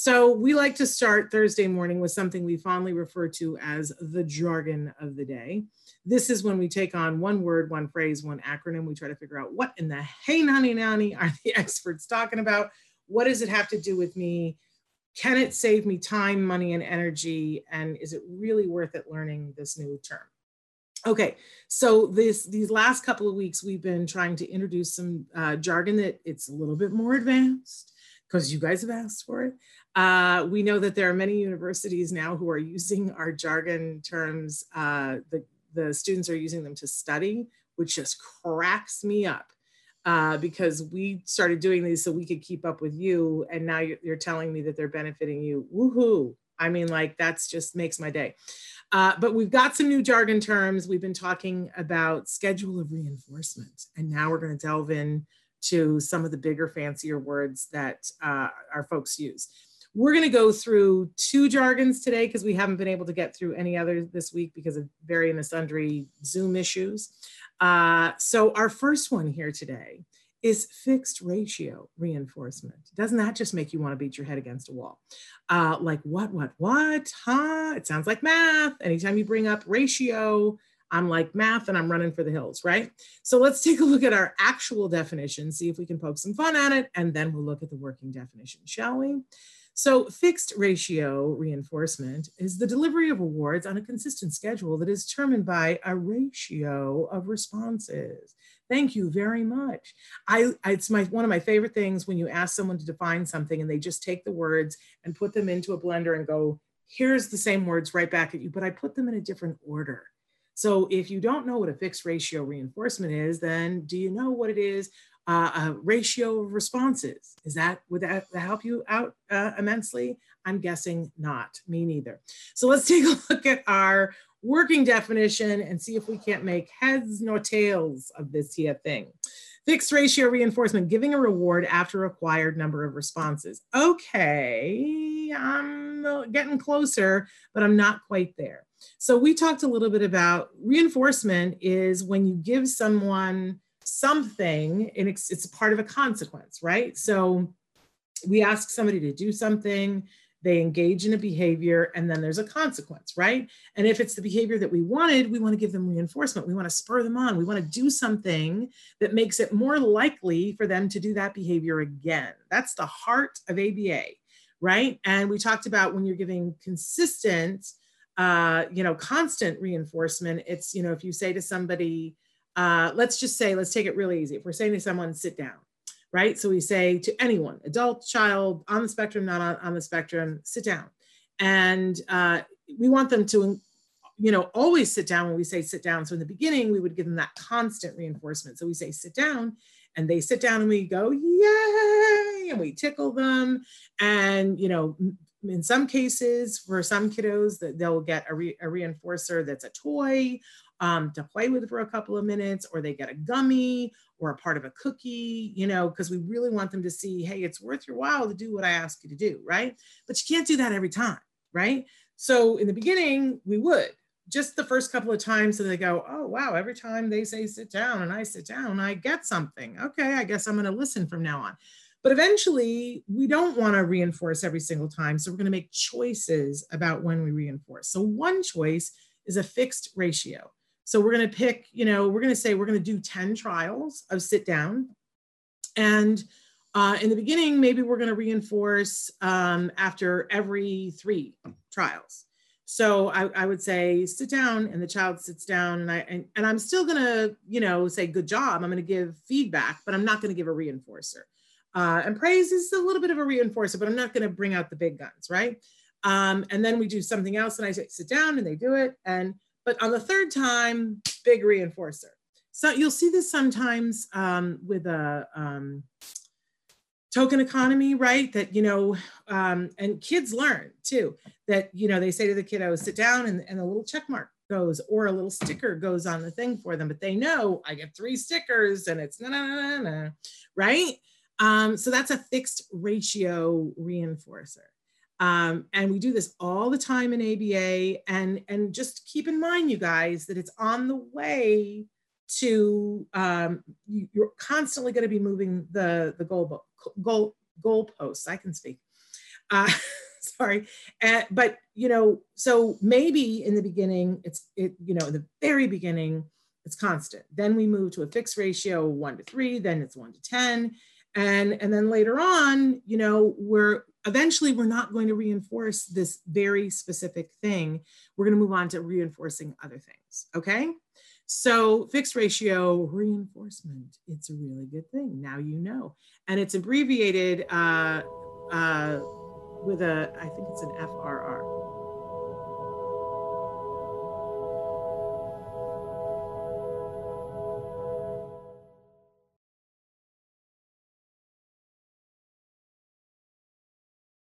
So we like to start Thursday morning with something we fondly refer to as the jargon of the day. This is when we take on one word, one phrase, one acronym. We try to figure out what in the hey nanny nanny are the experts talking about? What does it have to do with me? Can it save me time, money, and energy? And is it really worth it learning this new term? Okay, so these last couple of weeks, we've been trying to introduce some jargon that it's a little bit more advanced because you guys have asked for it. We know that there are many universities now who are using our jargon terms. The students are using them to study, which just cracks me up because we started doing these so we could keep up with you. And now you're telling me that they're benefiting you. Woohoo. I mean, like, that's just makes my day. But we've got some new jargon terms. We've been talking about schedule of reinforcement, and now we're going to delve in to some of the bigger, fancier words that our folks use. We're going to go through two jargons today because we haven't been able to get through any others this week because of varying and sundry Zoom issues. So our first one here today is fixed ratio reinforcement. Doesn't that just make you want to beat your head against a wall? Like what, huh? It sounds like math. Anytime you bring up ratio, I'm like math and I'm running for the hills, right? So let's take a look at our actual definition, see if we can poke some fun at it, and then we'll look at the working definition, shall we? So fixed ratio reinforcement is the delivery of awards on a consistent schedule that is determined by a ratio of responses. Thank you very much. It's one of my favorite things when you ask someone to define something and they just take the words and put them into a blender and go, here's the same words right back at you, but I put them in a different order. So if you don't know what a fixed ratio reinforcement is, then do you know what it is? A ratio of responses. Would that help you out immensely? I'm guessing not. Me neither. So let's take a look at our working definition and see if we can't make heads nor tails of this here thing. Fixed ratio reinforcement, giving a reward after a required number of responses. Okay, I'm getting closer, but I'm not quite there. So we talked a little bit about reinforcement is when you give someone something and it's a part of a consequence, right? So we ask somebody to do something, they engage in a behavior, and then there's a consequence, right? And if it's the behavior that we wanted, we want to give them reinforcement. We want to spur them on. We want to do something that makes it more likely for them to do that behavior again. That's the heart of ABA, right? And we talked about when you're giving consistent, constant reinforcement, it's, if you say to somebody, let's take it really easy. If we're saying to someone, sit down, right? So we say to anyone, adult, child, on the spectrum, not on the spectrum, sit down. And we want them to, always sit down when we say sit down. So in the beginning, we would give them that constant reinforcement. So we say sit down, and they sit down and we go, yay, and we tickle them. And, in some cases, for some kiddos, that they'll get a reinforcer that's a toy to play with for a couple of minutes, or they get a gummy or a part of a cookie, because we really want them to see, hey, it's worth your while to do what I ask you to do, right? But you can't do that every time, right? So in the beginning, we would, just the first couple of times, so they go, oh, wow, every time they say sit down and I sit down, I get something. Okay, I guess I'm going to listen from now on. But eventually, we don't want to reinforce every single time. So we're going to make choices about when we reinforce. So one choice is a fixed ratio. So we're going to pick, we're going to say we're going to do 10 trials of sit down. And in the beginning, maybe we're going to reinforce after every 3 trials. So I would say sit down, and the child sits down, and I'm still going to, say good job. I'm going to give feedback, but I'm not going to give a reinforcer. And praise is a little bit of a reinforcer, but I'm not going to bring out the big guns, right? And then we do something else, and I say sit down, and they do it. But on the 3rd time, big reinforcer. So you'll see this sometimes with a token economy, right? That, and kids learn too, that, they say to the kiddo, sit down, and a little check mark goes, or a little sticker goes on the thing for them, but they know I get 3 stickers and it's na, right? So that's a fixed ratio reinforcer. And we do this all the time in ABA, and just keep in mind, you guys, that it's on the way to, you're constantly going to be moving the goal posts. I can speak. Sorry. But, so maybe in the beginning, in the very beginning, it's constant. Then we move to a fixed ratio, 1 to 3, then it's 1 to 10. And then later on, we're not going to reinforce this very specific thing. We're going to move on to reinforcing other things. Okay. So fixed ratio reinforcement, it's a really good thing. Now you know. And it's abbreviated with I think it's an FRR.